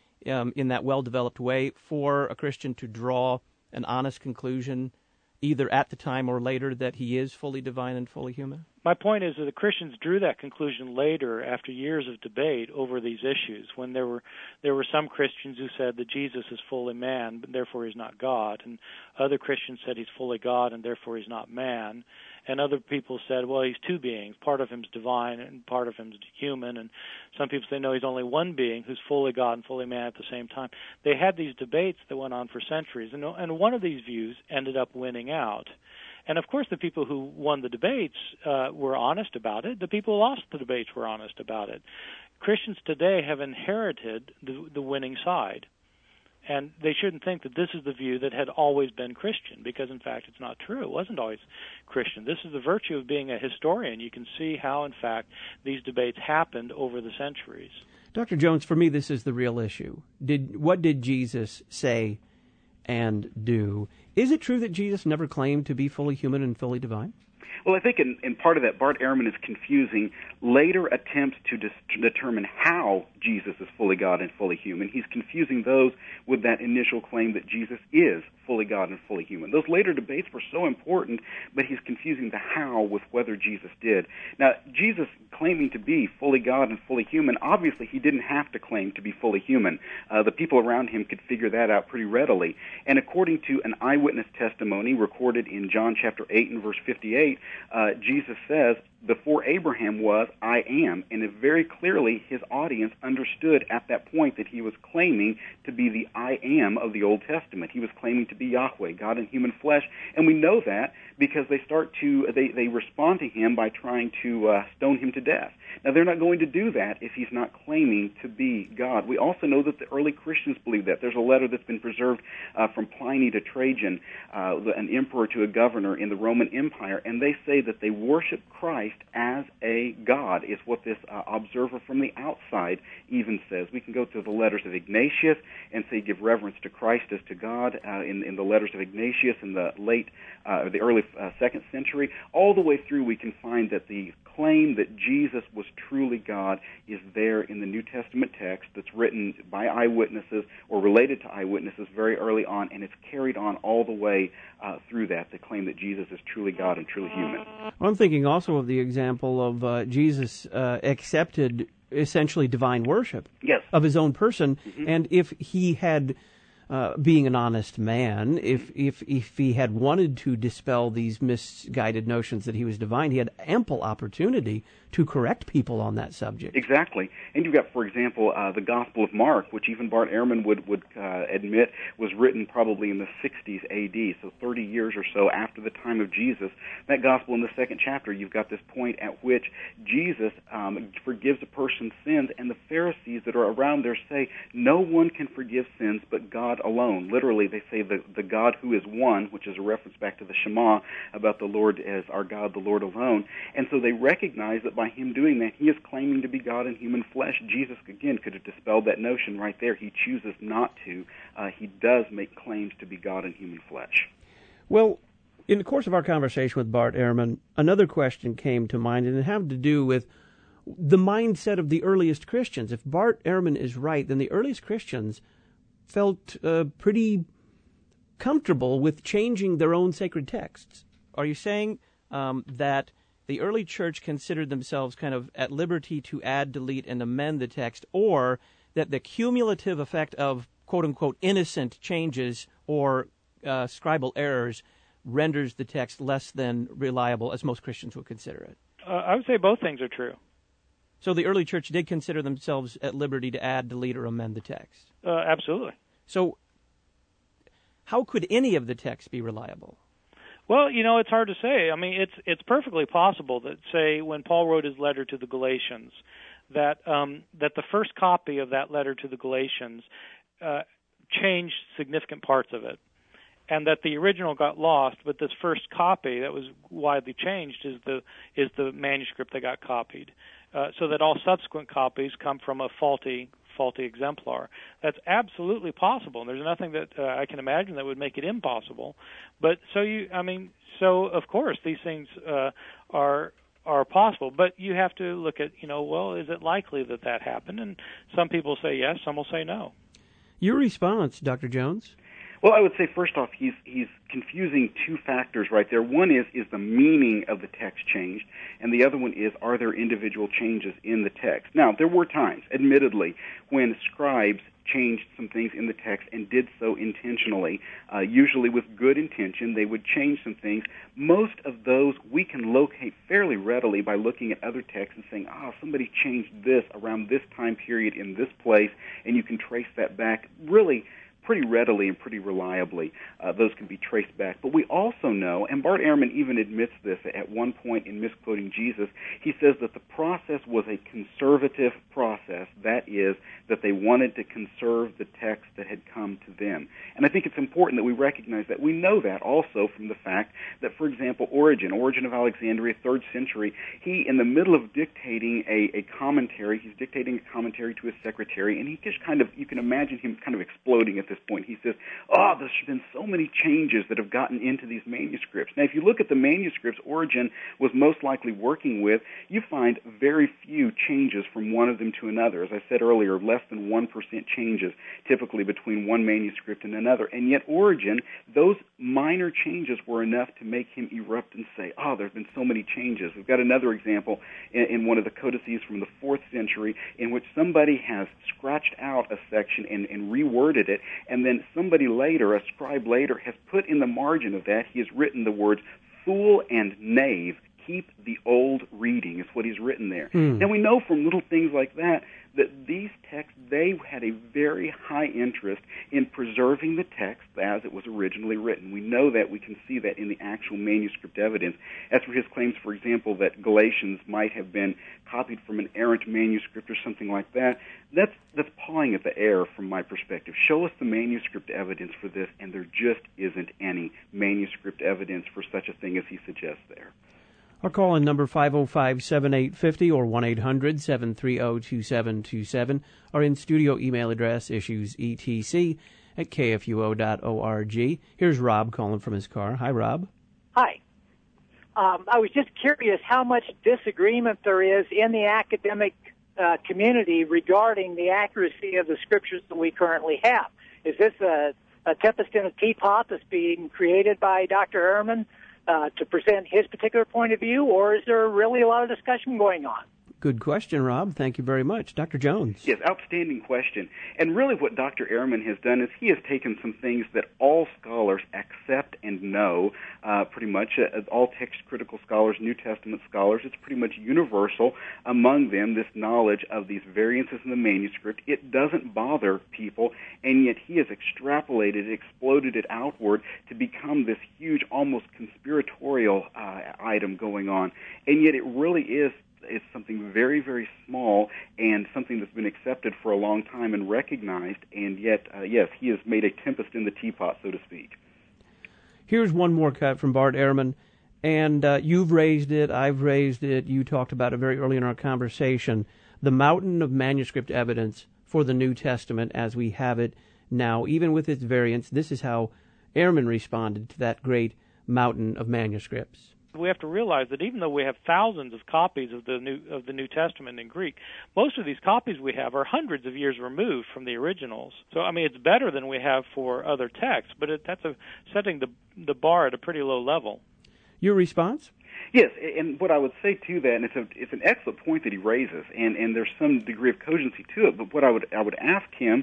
in that well-developed way for a Christian to draw an honest conclusion, either at the time or later, that he is fully divine and fully human? My point is that the Christians drew that conclusion later after years of debate over these issues, when there were some Christians who said that Jesus is fully man, but therefore he's not God, and other Christians said he's fully God and therefore he's not man, and other people said, well, he's two beings. Part of him's divine and part of him's human, and some people say, no, he's only one being who's fully God and fully man at the same time. They had these debates that went on for centuries, and one of these views ended up winning out. And, of course, the people who won the debates were honest about it. The people who lost the debates were honest about it. Christians today have inherited the winning side. And they shouldn't think that this is the view that had always been Christian, because, in fact, it's not true. It wasn't always Christian. This is the virtue of being a historian. You can see how, in fact, these debates happened over the centuries. Dr. Jones, for me, this is the real issue. What did Jesus say and do? Is it true that Jesus never claimed to be fully human and fully divine? Well, I think in part of that, Bart Ehrman is confusing later attempts to determine how Jesus is fully God and fully human. He's confusing those with that initial claim that Jesus is fully God and fully human. Those later debates were so important, but he's confusing the how with whether Jesus did. Now, Jesus claiming to be fully God and fully human, obviously he didn't have to claim to be fully human. The people around him could figure that out pretty readily. And according to an eyewitness testimony recorded in John chapter 8 and verse 58, Jesus says, before Abraham was, I am. And very clearly his audience understood at that point that he was claiming to be the I am of the Old Testament. He was claiming to be Yahweh, God in human flesh. And we know that because they respond to him by trying to stone him to death. Now, they're not going to do that if he's not claiming to be God. We also know that the early Christians believed that. There's a letter that's been preserved from Pliny to Trajan, an emperor to a governor in the Roman Empire, and they say that they worship Christ as a God, is what this observer from the outside even says. We can go to the letters of Ignatius and say give reverence to Christ as to God in the letters of Ignatius in the early 2nd century. All the way through we can find that the claim that Jesus was truly God is there in the New Testament text that's written by eyewitnesses or related to eyewitnesses very early on, and it's carried on all the way through that, the claim that Jesus is truly God and truly human. I'm thinking also of the example of Jesus accepted essentially divine worship of his own person, and if he had being an honest man, if he had wanted to dispel these misguided notions that he was divine, he had ample opportunity to correct people on that subject. Exactly. And you've got, for example, the Gospel of Mark, which even Bart Ehrman would admit was written probably in the 60s A.D., so 30 years or so after the time of Jesus. That Gospel in the 2nd chapter, you've got this point at which Jesus forgives a person's sins, and the Pharisees that are around there say, no one can forgive sins but God alone. Literally, they say the God who is one, which is a reference back to the Shema about the Lord as our God, the Lord alone. And so they recognize that by him doing that, he is claiming to be God in human flesh. Jesus, again, could have dispelled that notion right there. He chooses not to. He does make claims to be God in human flesh. Well, in the course of our conversation with Bart Ehrman, another question came to mind, and it had to do with the mindset of the earliest Christians. If Bart Ehrman is right, then the earliest Christians felt pretty comfortable with changing their own sacred texts. Are you saying that the early church considered themselves kind of at liberty to add, delete, and amend the text, or that the cumulative effect of quote-unquote innocent changes or scribal errors renders the text less than reliable, as most Christians would consider it? I would say both things are true. So the early church did consider themselves at liberty to add, delete, or amend the text? Absolutely. So how could any of the text be reliable? Well, it's hard to say. I mean, it's perfectly possible that, say, when Paul wrote his letter to the Galatians, that the first copy of that letter to the Galatians changed significant parts of it, and that the original got lost, but this first copy that was widely changed is the manuscript that got copied, so that all subsequent copies come from a faulty exemplar. That's absolutely possible. There's nothing that I can imagine that would make it impossible. But so of course these things are possible. But you have to look at, well, is it likely that happened? And some people say yes, some will say no. Your response, Dr. Jones? Well, I would say first off, he's confusing two factors right there. One is the meaning of the text changed, and the other one is, are there individual changes in the text? Now, there were times, admittedly, when scribes changed some things in the text and did so intentionally, usually with good intention. They would change some things. Most of those we can locate fairly readily by looking at other texts and saying, somebody changed this around this time period in this place, and you can trace that back really pretty readily and pretty reliably. Those can be traced back. But we also know, and Bart Ehrman even admits this at one point in Misquoting Jesus, he says that the process was a conservative process. That is, that they wanted to conserve the text that had come to them. And I think it's important that we recognize that. We know that also from the fact that, for example, Origen of Alexandria, 3rd century, he, in the middle of dictating a commentary, he's dictating a commentary to his secretary, and he just you can imagine him kind of exploding at this point. He says, there's been so many changes that have gotten into these manuscripts. Now, if you look at the manuscripts Origen was most likely working with, you find very few changes from one of them to another. As I said earlier, less than 1% changes typically between one manuscript and another. And yet Origen, those minor changes were enough to make him erupt and say, there's been so many changes. We've got another example in one of the codices from the 4th century in which somebody has scratched out a section and reworded it, and then somebody later, a scribe later, has put in the margin of that, he has written the words fool and knave, keep the old reading, is what he's written there. Now, we know from little things like that these texts, they had a very high interest in preserving the text as it was originally written. We know that. We can see that in the actual manuscript evidence. As for his claims, for example, that Galatians might have been copied from an errant manuscript or something like that, that's pawing at the air from my perspective. Show us the manuscript evidence for this, and there just isn't any manuscript evidence for such a thing as he suggests there. Our call-in number 505-7850 or 1-800-730-2727. Our in-studio email address, issuesetc@kfuo.org. Here's Rob calling from his car. Hi, Rob. Hi. I was just curious how much disagreement there is in the academic community regarding the accuracy of the scriptures that we currently have. Is this a tempest in a teapot that's being created by Dr. Ehrman to present his particular point of view, or is there really a lot of discussion going on? Good question, Rob. Thank you very much. Dr. Jones. Yes, outstanding question. And really what Dr. Ehrman has done is he has taken some things that all scholars accept and know, pretty much, all text-critical scholars, New Testament scholars. It's pretty much universal among them, this knowledge of these variances in the manuscript. It doesn't bother people, and yet he has extrapolated, exploded it outward to become this huge, almost conspiratorial item going on. And yet it really is something very, very small and something that's been accepted for a long time and recognized, and yet, yes, he has made a tempest in the teapot, so to speak. Here's one more cut from Bart Ehrman, and you've raised it, I've raised it, you talked about it very early in our conversation, the mountain of manuscript evidence for the New Testament as we have it now, even with its variants. This is how Ehrman responded to that great mountain of manuscripts. We have to realize that even though we have thousands of copies of the New Testament in Greek, most of these copies we have are hundreds of years removed from the originals. So, I mean, it's better than we have for other texts, but that's setting the bar at a pretty low level. Your response? Yes, and what I would say to that, and it's an excellent point that he raises, and there's some degree of cogency to it, but what I would ask him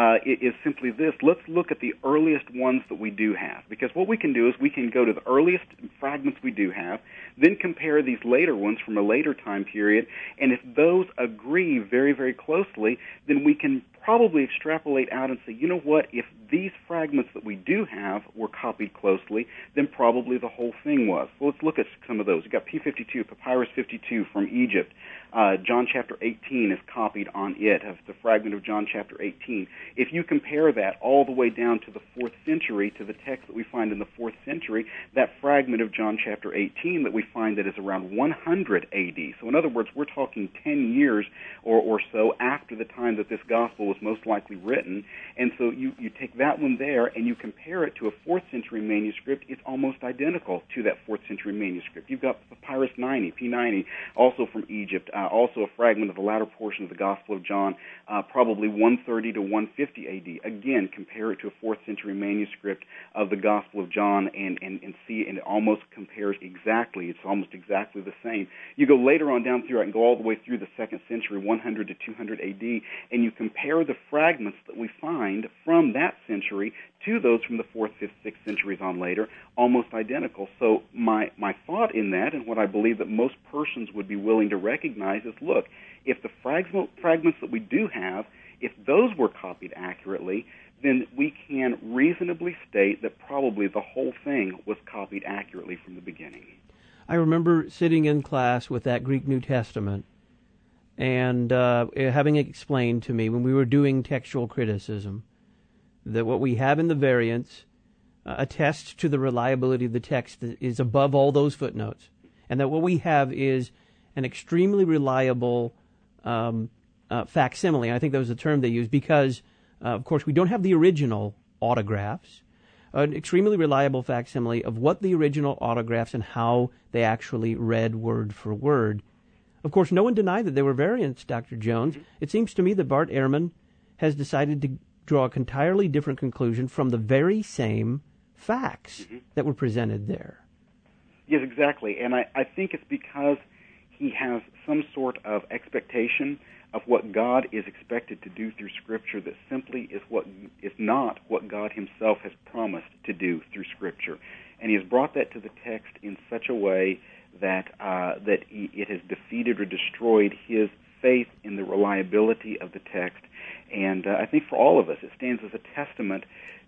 is simply this: let's look at the earliest ones that we do have, because what we can do is we can go to the earliest fragments we do have, then compare these later ones from a later time period, and if those agree very, very closely, then we can probably extrapolate out and say, you know what, if these fragments that we do have were copied closely, then probably the whole thing was. So let's look at some of those. You've got P52, Papyrus 52 from Egypt. John chapter 18 is copied on it, of the fragment of John chapter 18. If you compare that all the way down to the 4th century, to the text that we find in the 4th century, that fragment of John chapter 18 that we find that is around 100 A.D. So in other words, we're talking 10 years or so after the time that this gospel was most likely written. And so you take that one there and you compare it to a 4th century manuscript, it's almost identical to that 4th century manuscript. You've got Papyrus 90, P90, also from Egypt, also a fragment of the latter portion of the Gospel of John, probably 130 to 150 A.D. Again, compare it to a 4th century manuscript of the Gospel of John and see, and it almost compares exactly. It's almost exactly the same. You go later on down through it and go all the way through the 2nd century, 100 to 200 A.D., and you compare the fragments that we find from that century to those from the 4th, 5th, 6th centuries on later, almost identical. So my thought in that, and what I believe that most persons would be willing to recognize, is, look, if the fragments that we do have, if those were copied accurately, then we can reasonably state that probably the whole thing was copied accurately from the beginning. I remember sitting in class with that Greek New Testament and having it explained to me when we were doing textual criticism that what we have in the variants attests to the reliability of the text that is above all those footnotes, and that what we have is an extremely reliable facsimile. I think that was the term they used because, of course, we don't have the original autographs. An extremely reliable facsimile of what the original autographs and how they actually read word for word. Of course, no one denied that there were variants, Dr. Jones. It seems to me that Bart Ehrman has decided to draw an entirely different conclusion from the very same facts that were presented there. Yes, exactly. And I think it's because he has some sort of expectation of what God is expected to do through Scripture that simply is not what God himself has promised to do through Scripture. And he has brought that to the text in such a way that it has defeated or destroyed his faith in the reliability of the text. And I think for all of us, it stands as a testament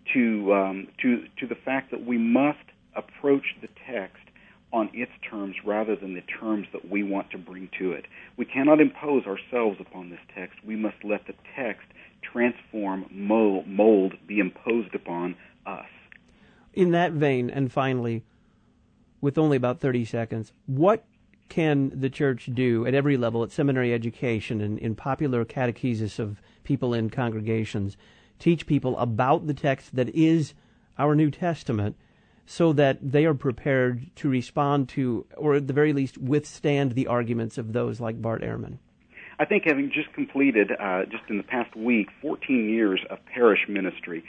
to the fact that we must approach the text on its terms rather than the terms that we want to bring to it. We cannot impose ourselves upon this text. We must let the text transform, mold, be imposed upon us. In that vein, and finally, with only about 30 seconds, what can the church do at every level, at seminary education and in popular catechesis of people in congregations, teach people about the text that is our New Testament so that they are prepared to respond to, or at the very least, withstand the arguments of those like Bart Ehrman? I think having just completed, just in the past week, 14 years of parish ministry,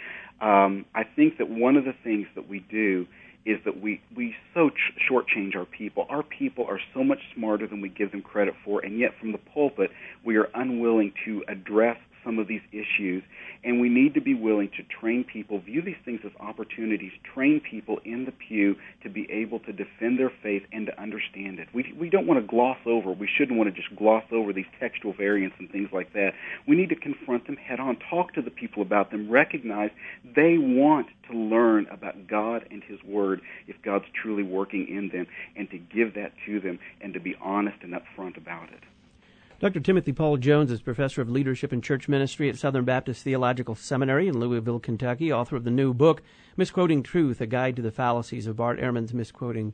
I think that one of the things that we do is that we so shortchange our people. Our people are so much smarter than we give them credit for, and yet from the pulpit we are unwilling to address some of these issues, and we need to be willing to train people, view these things as opportunities, train people in the pew to be able to defend their faith and to understand it. We don't want to gloss over, we shouldn't want to just gloss over these textual variants and things like that. We need to confront them head on, talk to the people about them, recognize they want to learn about God and His Word if God's truly working in them, and to give that to them and to be honest and upfront about it. Dr. Timothy Paul Jones is Professor of Leadership and Church Ministry at Southern Baptist Theological Seminary in Louisville, Kentucky, author of the new book, Misquoting Truth, A Guide to the Fallacies of Bart Ehrman's Misquoting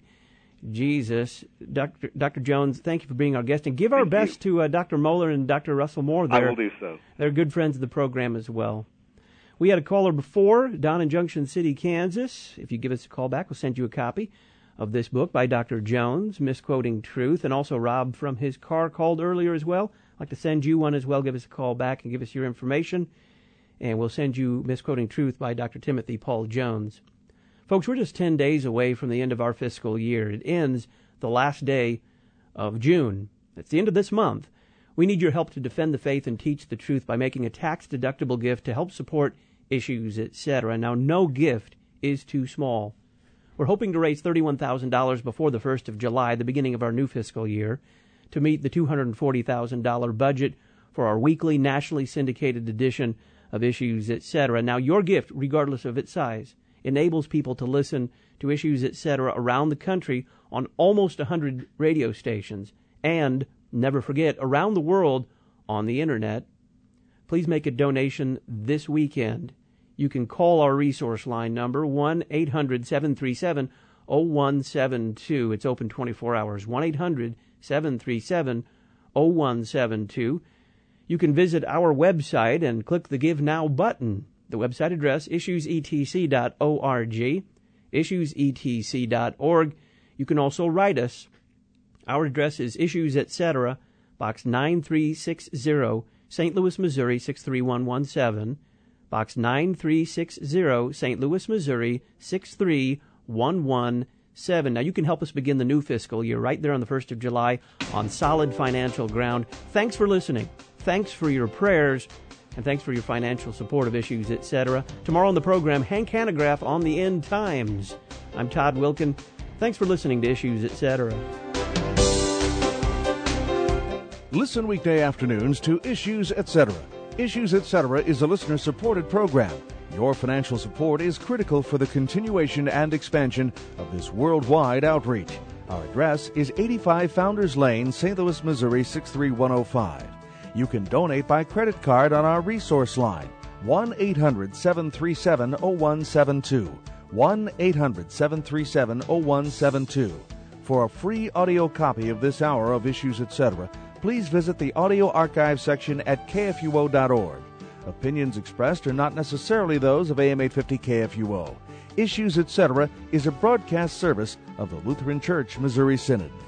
Jesus. Dr. Jones, thank you for being our guest, and give our best to Dr. Moeller and Dr. Russell Moore. I will do so. They're good friends of the program as well. We had a caller before, Don in Junction City, Kansas. If you give us a call back, we'll send you a copy of this book by Dr. Jones, Misquoting Truth, and also Rob from his car called earlier as well. I'd like to send you one as well. Give us a call back and give us your information, and we'll send you Misquoting Truth by Dr. Timothy Paul Jones. Folks, we're just 10 days away from the end of our fiscal year. It ends the last day of June. It's the end of this month. We need your help to defend the faith and teach the truth by making a tax-deductible gift to help support issues, etc. Now, no gift is too small. We're hoping to raise $31,000 before the 1st of July, the beginning of our new fiscal year, to meet the $240,000 budget for our weekly, nationally syndicated edition of Issues, etc. Now, your gift, regardless of its size, enables people to listen to Issues, etc. around the country on almost 100 radio stations, and, never forget, around the world on the Internet. Please make a donation this weekend. You can call our resource line number, 1-800-737-0172. It's open 24 hours, 1-800-737-0172. You can visit our website and click the Give Now button. The website address, issuesetc.org, issuesetc.org. You can also write us. Our address is Issues, Etc., Box 9360, St. Louis, Missouri, 63117. Box 9360, St. Louis, Missouri, 63117. Now, you can help us begin the new fiscal year right there on the 1st of July on solid financial ground. Thanks for listening. Thanks for your prayers. And thanks for your financial support of Issues, etc. Tomorrow on the program, Hank Hanegraaff on the End Times. I'm Todd Wilkin. Thanks for listening to Issues, etc. Listen weekday afternoons to Issues, etc. Issues, etc. is a listener-supported program. Your financial support is critical for the continuation and expansion of this worldwide outreach. Our address is 85 Founders Lane, St. Louis, Missouri, 63105. You can donate by credit card on our resource line, 1-800-737-0172, 1-800-737-0172. For a free audio copy of this hour of Issues, etc., please visit the audio archive section at kfuo.org. Opinions expressed are not necessarily those of AM 850 KFUO. Issues, etc. is a broadcast service of the Lutheran Church Missouri Synod.